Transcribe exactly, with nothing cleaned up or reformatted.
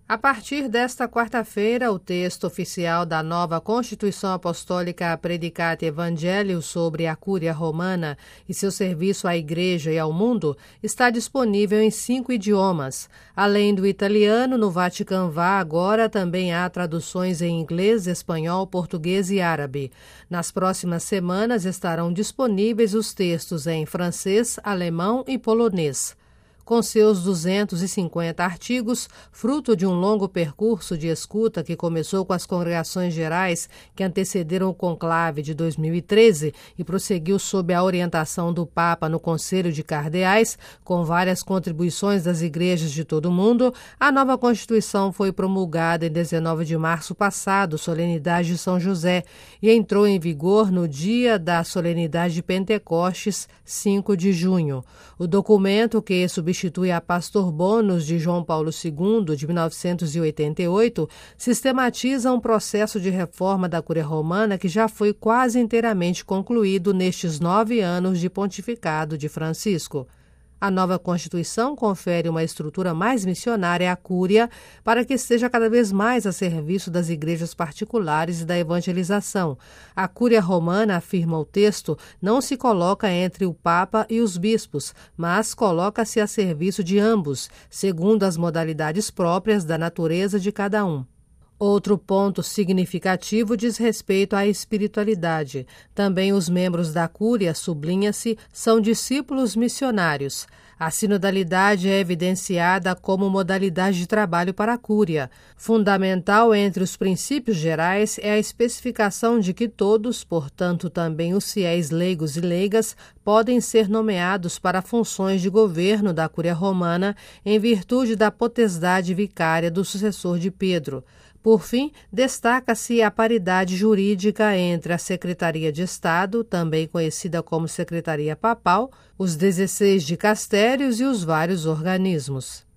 A partir desta quarta-feira, o texto oficial da nova Constituição Apostólica Praedicate Evangelium sobre a Cúria Romana e seu serviço à Igreja e ao mundo está disponível em cinco idiomas. Além do italiano, no Vatican Vá agora também há traduções em inglês, espanhol, português e árabe. Nas próximas semanas estarão disponíveis os textos em francês, alemão e polonês. Com seus duzentos e cinquenta artigos, fruto de um longo percurso de escuta que começou com as congregações gerais que antecederam o conclave de dois mil e treze e prosseguiu sob a orientação do Papa no Conselho de Cardeais, com várias contribuições das igrejas de todo o mundo, a nova Constituição foi promulgada em dezenove de março passado, solenidade de São José, e entrou em vigor no dia da solenidade de Pentecostes, cinco de junho. O documento, que substitui Substitui a Pastor Bonus de João Paulo segundo, de mil novecentos e oitenta e oito, sistematiza um processo de reforma da Cúria Romana que já foi quase inteiramente concluído nestes nove anos de pontificado de Francisco. A nova Constituição confere uma estrutura mais missionária à Cúria para que esteja cada vez mais a serviço das igrejas particulares e da evangelização. A Cúria Romana, afirma o texto, não se coloca entre o Papa e os bispos, mas coloca-se a serviço de ambos, segundo as modalidades próprias da natureza de cada um. Outro ponto significativo diz respeito à espiritualidade. Também os membros da Cúria, sublinha-se, são discípulos missionários. A sinodalidade é evidenciada como modalidade de trabalho para a Cúria. Fundamental entre os princípios gerais é a especificação de que todos, portanto também os fiéis leigos e leigas, podem ser nomeados para funções de governo da Cúria Romana em virtude da potestade vicária do sucessor de Pedro. Por fim, destaca-se a paridade jurídica entre a Secretaria de Estado, também conhecida como Secretaria Papal, os dezesseis dicastérios e os vários organismos.